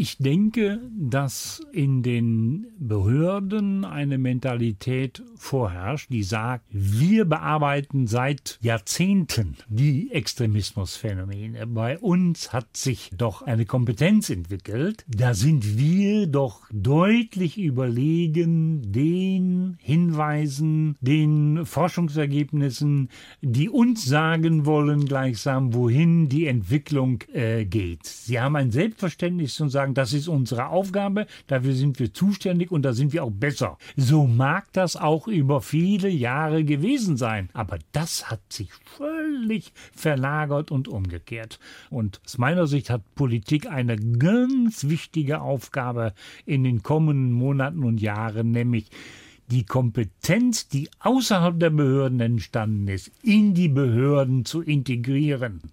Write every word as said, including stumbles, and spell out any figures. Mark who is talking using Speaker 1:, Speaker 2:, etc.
Speaker 1: Ich denke, dass in den Behörden eine Mentalität vorherrscht, die sagt, wir bearbeiten seit Jahrzehnten die Extremismusphänomene. Bei uns hat sich doch eine Kompetenz entwickelt. Da sind wir doch deutlich überlegen den Hinweisen, den Forschungsergebnissen, die uns sagen wollen gleichsam, wohin die Entwicklung äh, geht. Sie haben ein Selbstverständnis und sagen, das ist unsere Aufgabe, dafür sind wir zuständig und da sind wir auch besser. So mag das auch über viele Jahre gewesen sein, aber das hat sich völlig verlagert und umgekehrt. Und aus meiner Sicht hat Politik eine ganz wichtige Aufgabe in den kommenden Monaten und Jahren, nämlich die Kompetenz, die außerhalb der Behörden entstanden ist, in die Behörden zu integrieren.